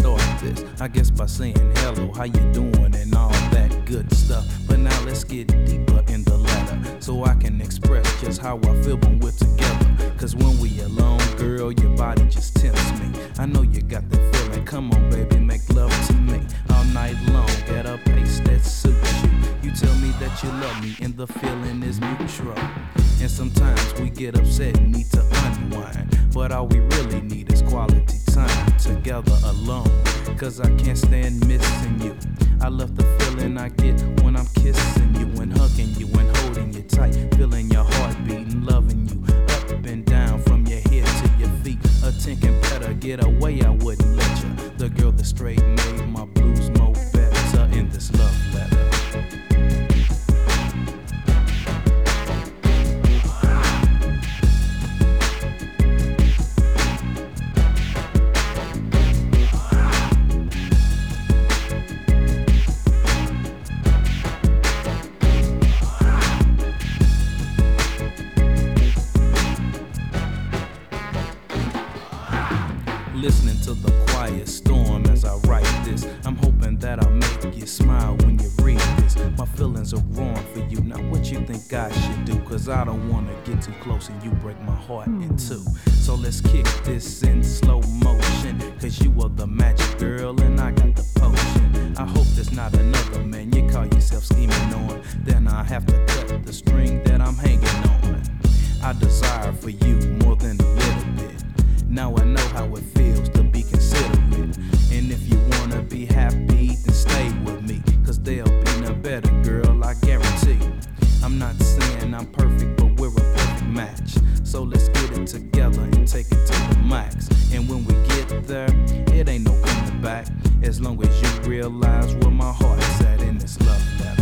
start this? I guess by saying hello, how you doing, and all that good stuff. But now let's get deeper in the letter, so I can express just how I feel when we're together. Cause when we alone, girl, your body just tempts me. I know you got that feeling, come on baby, make love to me all night long at a pace that suits you. You tell me that you love me and the feeling is mutual. And sometimes we get upset and need to unwind, but all we really need is quality time together alone. Cause I can't stand missing you. I love the feeling I get when I'm kissing you and hugging you and holding you tight, feeling your heartbeat and loving you up and down from your head to your feet. A tinkin' better get away, I wouldn't let you. The girl that straight made my blues more better in this love letter. Listening to the quiet storm as I write this, I'm hoping that I'll make you smile when you read this. My feelings are growing for you, now what you think I should do? Cause I don't wanna get too close and you break my heart in two. So let's kick this in slow motion, cause you are the magic girl and I got the potion. I hope there's not another man you call yourself scheming on, then I have to cut the string that I'm hanging on. I desire for you more than a little bit. Now I know how it feels to be considerate. And if you wanna be happy, then stay with me. Cause there'll be no better, girl, I guarantee. I'm not saying I'm perfect, but we're a perfect match. So let's get it together and take it to the max. And when we get there, it ain't no coming back. As long as you realize where my heart's at in this love letter.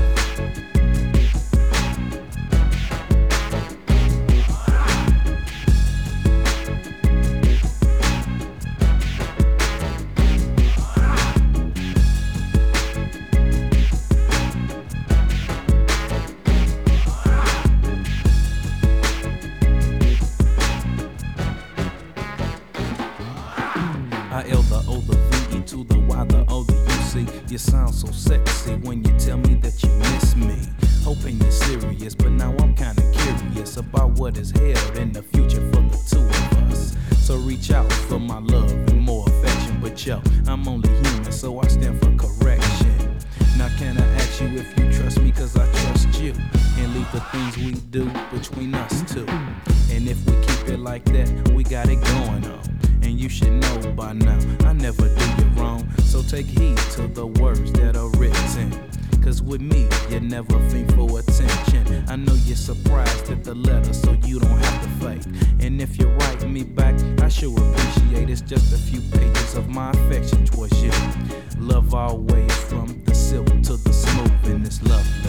I-L the O, the V-E to the Y, the O, the U-C. You sound so sexy when you tell me that you miss me. Hoping you're serious, but now I'm kinda curious about what is held in the future for the two of us. So reach out for my love and more affection. But yo, I'm only human, so I stand for correction. Now can I ask you if you trust me, cause I trust you. And leave the things we do between us two. And if we keep it like that, we got it going on. And you should know by now, I never do you wrong. So take heed to the words that are written. Cause with me, you never fiend for attention. I know you're surprised at the letter, so you don't have to fake. And if you write me back, I sure appreciate it's just a few pages of my affection towards you. Love always from the silk to the smooth in this love.